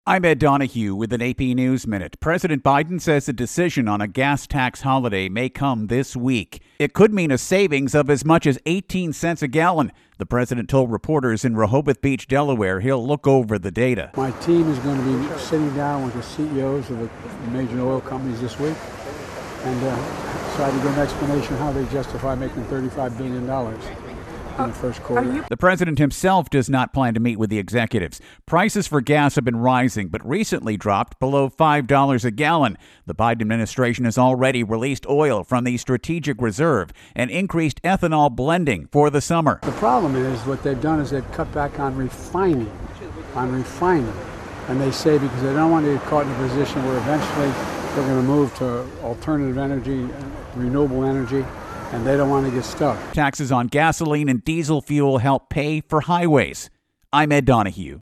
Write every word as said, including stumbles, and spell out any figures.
I'm Ed Donahue with an A P News Minute. President Biden says a decision on a gas tax holiday may come this week. It could mean a savings of as much as eighteen cents a gallon. The president told reporters in Rehoboth Beach, Delaware, he'll look over the data. My team is going to be sitting down with the C E Os of the major oil companies this week and uh, try to get an explanation how they justify making thirty-five billion dollars. In the first quarter. The president himself does not plan to meet with the executives. Prices for gas have been rising, but recently dropped below five dollars a gallon. The Biden administration has already released oil from the strategic reserve and increased ethanol blending for the summer. The problem is what they've done is they've cut back on refining, on refining. And they say because they don't want to get caught in a position where eventually they're going to move to alternative energy, renewable energy, and they don't want to get stuck. Taxes on gasoline and diesel fuel help pay for highways. I'm Ed Donahue.